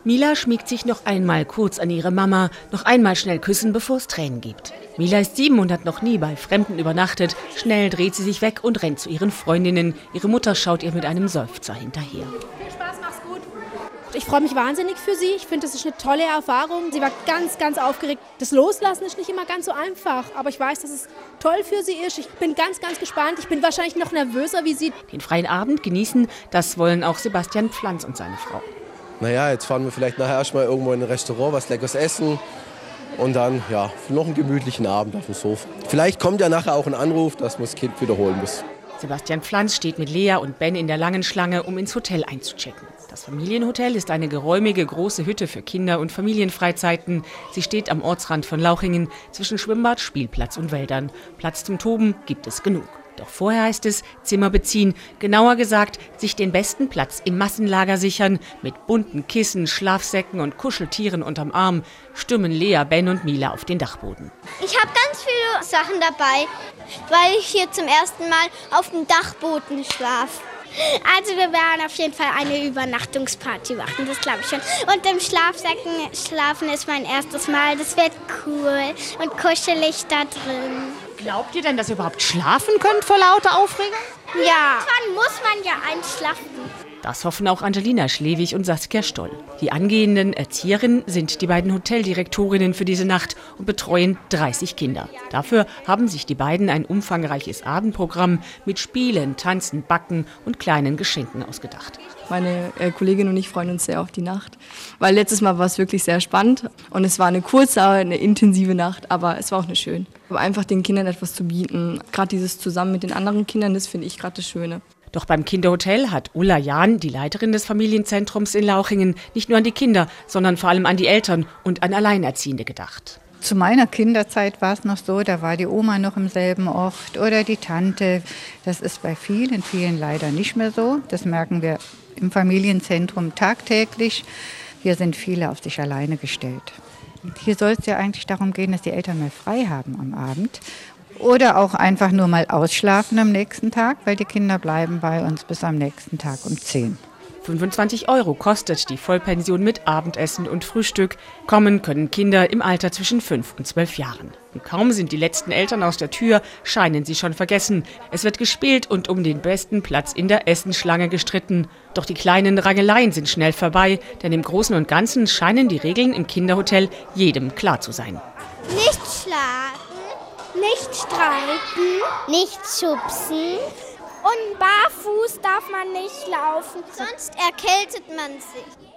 Mila schmiegt sich noch einmal kurz an ihre Mama, noch einmal schnell küssen, bevor es Tränen gibt. Mila ist 7 und hat noch nie bei Fremden übernachtet. Schnell dreht sie sich weg und rennt zu ihren Freundinnen. Ihre Mutter schaut ihr mit einem Seufzer hinterher. Viel Spaß, mach's gut. Ich freue mich wahnsinnig für sie. Ich finde, das ist eine tolle Erfahrung. Sie war ganz, ganz aufgeregt. Das Loslassen ist nicht immer ganz so einfach. Aber ich weiß, dass es toll für sie ist. Ich bin ganz, ganz gespannt. Ich bin wahrscheinlich noch nervöser wie sie. Den freien Abend genießen, das wollen auch Sebastian Pflanz und seine Frau. Naja, jetzt fahren wir vielleicht nachher erstmal irgendwo in ein Restaurant, was Leckeres essen. Und dann, ja, noch einen gemütlichen Abend auf dem Sofa. Vielleicht kommt ja nachher auch ein Anruf, dass man das Kind wiederholen muss. Sebastian Pflanz steht mit Lea und Ben in der langen Schlange, um ins Hotel einzuchecken. Das Familienhotel ist eine geräumige, große Hütte für Kinder- und Familienfreizeiten. Sie steht am Ortsrand von Lauchingen zwischen Schwimmbad, Spielplatz und Wäldern. Platz zum Toben gibt es genug. Doch vorher heißt es Zimmer beziehen, genauer gesagt, sich den besten Platz im Massenlager sichern. Mit bunten Kissen, Schlafsäcken und Kuscheltieren unterm Arm stürmen Lea, Ben und Mila auf den Dachboden. Ich habe ganz viele Sachen dabei, weil ich hier zum ersten Mal auf dem Dachboden schlafe. Also wir werden auf jeden Fall eine Übernachtungsparty machen, das glaube ich schon. Und im Schlafsäcken schlafen ist mein erstes Mal, das wird cool und kuschelig da drin. Glaubt ihr denn, dass ihr überhaupt schlafen könnt vor lauter Aufregung? Ja. Irgendwann muss man ja einschlafen. Das hoffen auch Angelina Schlewig und Saskia Stoll. Die angehenden Erzieherinnen sind die beiden Hoteldirektorinnen für diese Nacht und betreuen 30 Kinder. Dafür haben sich die beiden ein umfangreiches Abendprogramm mit Spielen, Tanzen, Backen und kleinen Geschenken ausgedacht. Meine Kollegin und ich freuen uns sehr auf die Nacht, weil letztes Mal war es wirklich sehr spannend und es war eine kurze, eine intensive Nacht, aber es war auch eine schön. Aber einfach den Kindern etwas zu bieten, gerade dieses zusammen mit den anderen Kindern, das finde ich gerade das Schöne. Doch beim Kinderhotel hat Ulla Jahn, die Leiterin des Familienzentrums in Lauchingen, nicht nur an die Kinder, sondern vor allem an die Eltern und an Alleinerziehende gedacht. Zu meiner Kinderzeit war es noch so, da war die Oma noch im selben Ort oder die Tante. Das ist bei vielen, vielen leider nicht mehr so. Das merken wir im Familienzentrum tagtäglich. Hier sind viele auf sich alleine gestellt. Hier soll es ja eigentlich darum gehen, dass die Eltern mehr frei haben am Abend. Oder auch einfach nur mal ausschlafen am nächsten Tag, weil die Kinder bleiben bei uns bis am nächsten Tag um 10. 25 € kostet die Vollpension mit Abendessen und Frühstück. Kommen können Kinder im Alter zwischen 5 und 12 Jahren. Und kaum sind die letzten Eltern aus der Tür, scheinen sie schon vergessen. Es wird gespielt und um den besten Platz in der Essensschlange gestritten. Doch die kleinen Rangeleien sind schnell vorbei, denn im Großen und Ganzen scheinen die Regeln im Kinderhotel jedem klar zu sein. Nicht schlagen, nicht streiten, nicht schubsen. Und barfuß darf man nicht laufen, sonst erkältet man sich.